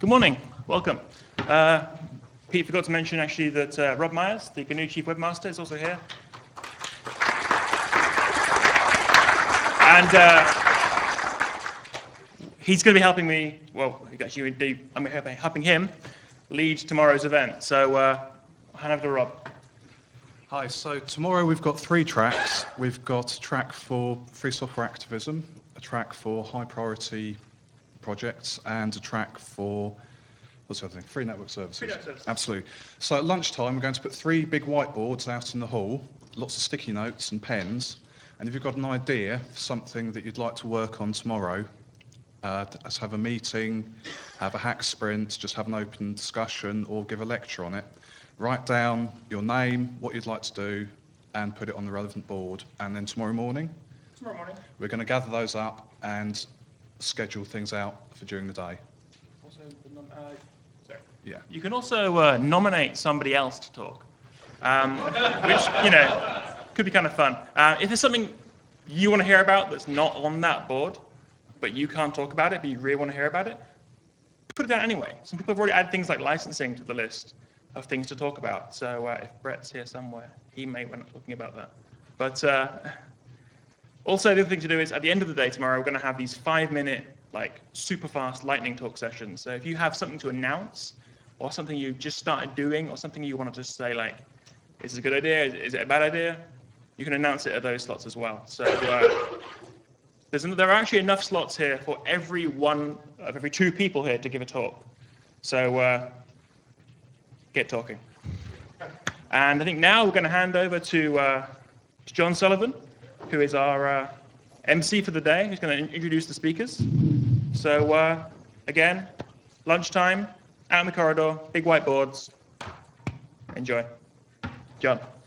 Good morning. Welcome. Pete forgot to mention actually that Rob Myers, the GNU Chief Webmaster, is also here. And he's going to be helping me, well, actually, I'm helping him lead tomorrow's event. So I'll hand over to Rob. Hi, so tomorrow we've got 3 tracks. We've got a track for free software activism, a track for high priority projects, and a track for, what's the other thing? Free network services. Free network services. Absolutely. So at lunchtime, we're going to put 3 big whiteboards out in the hall, lots of sticky notes and pens. And if you've got an idea for something that you'd like to work on tomorrow, let's have a meeting, have a hack sprint, just have an open discussion or give a lecture on it. Write down your name, what you'd like to do, and put it on the relevant board. And then tomorrow morning, we're going to gather those up and schedule things out for during the day. Also, Yeah. you can also nominate somebody else to talk, which, could be kind of fun. If there's something you want to hear about that's not on that board, but you can't talk about it, but you really want to hear about it, put it down anyway. Some people have already added things like licensing to the list of things to talk about. So if Brett's here somewhere, he may end up talking about that. But also the other thing to do is at the end of the day tomorrow, we're going to have these 5-minute, super fast lightning talk sessions. So if you have something to announce or something you just started doing or something you want to just say is it a good idea? Is it a bad idea? You can announce it at those slots as well. So there are actually enough slots here for every 2 people here to give a talk. So get talking. And I think now we're going to hand over to John Sullivan, who is our MC for the day. He's going to introduce the speakers. So again, lunchtime, out in the corridor, big whiteboards. Enjoy. John.